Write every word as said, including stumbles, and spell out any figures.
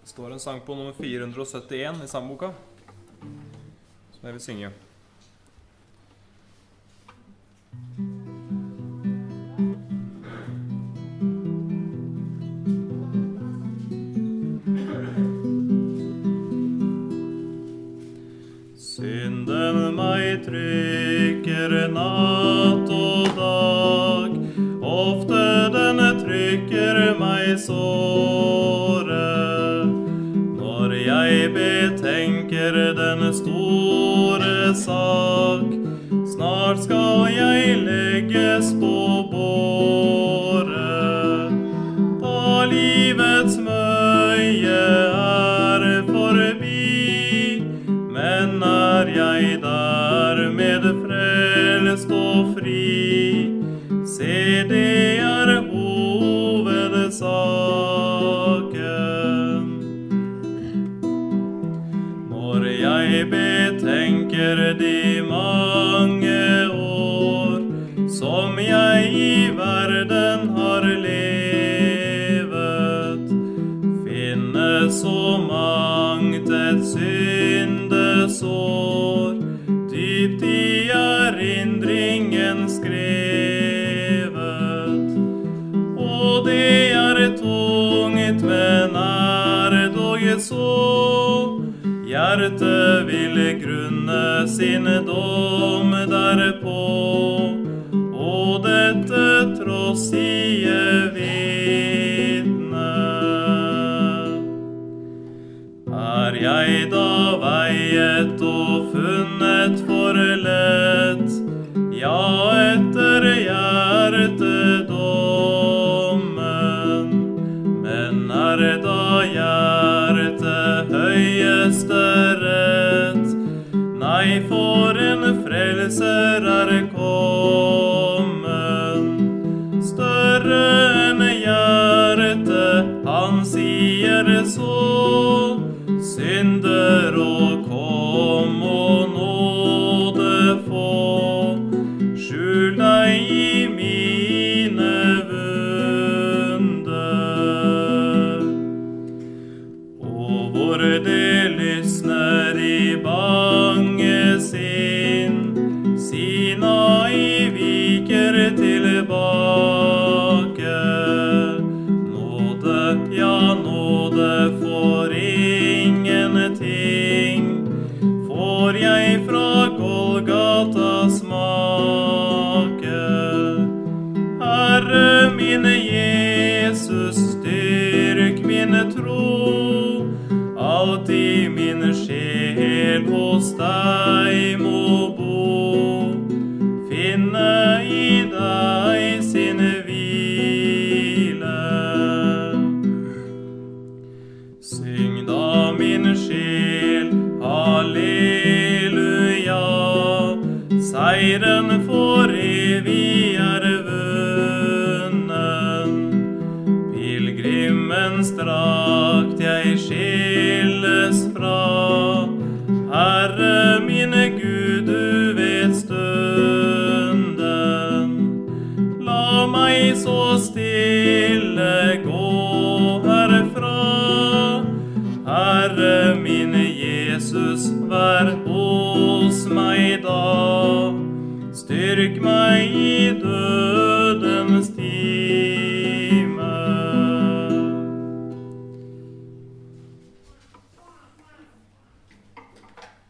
Det står en sang på nummer fire hundre syttien i sangboka, som jeg vil synge. Synden meg trykker natt og dag, ofte denne trykker meg såre. Når jeg betenker denne store sak, snart skal jeg legges på båre. Da livets møye er forbi, men er jeg der med frelst og fri, se det er hovedsaken. Når jeg betenker de mange år som jeg i verden har levet, finnes så mangt et syndesår, dypt i erindringen skrevet. Og det er tungt, men er dog så, hjertet vil grunne sin dom derpå, og dette trossige vitne. Er jeg da veiet og funnet for lett, ja, etter hjertedommen, men er da hjertet høyeste rett? Nei, for en frelser er kommen, større enn hjertet, han sier så, synder og kom og nåde få, skjul deg i mine vunder. Og hvor det lysner i bange sinn, sina i viker tilbake. Nåde, ja, nåde for ingenting, får jeg fra Golgata smake. Herre min Jesus, styrk min tro, alltid min sjel hos deg må bo, finne i deg sin hvile. Syng da min sjel, halleluja, seiren for evig er vunnen. Pilgrimens drakt jeg skilles fra, Herre min Gud, du vet stunden. La meg så stille gå herfra, Herre min Jesus, vær hos meg da, styrk meg i